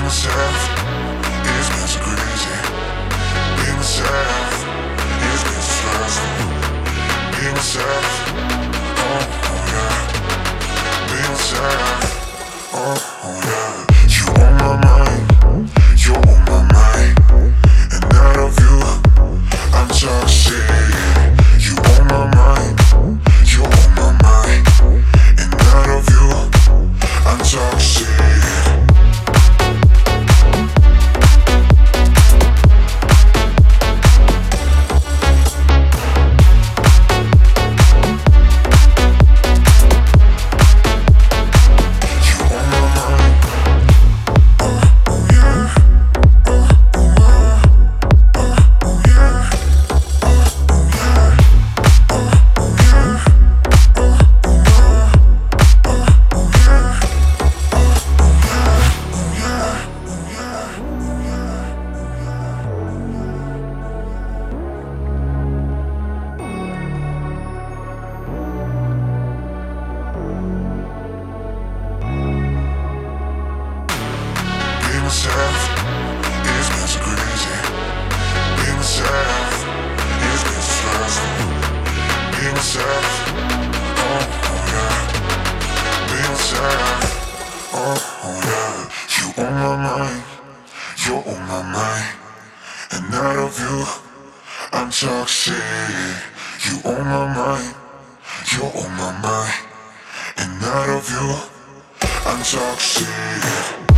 myself, it's been so crazy. Be myself, it's been so stressful. Be myself, oh yeah. Be myself, oh yeah. You on my mind, you're on my mind, and out of you, I'm toxic. You on my mind, you're on my mind, and out of you, I'm toxic. Myself, it's been so crazy. Be myself, it's been so stressful. Be myself, oh yeah. Be myself, oh yeah. You on my mind, you're on my mind, and out of you, I'm toxic. You on my mind, you're on my mind, and out of you, I'm toxic.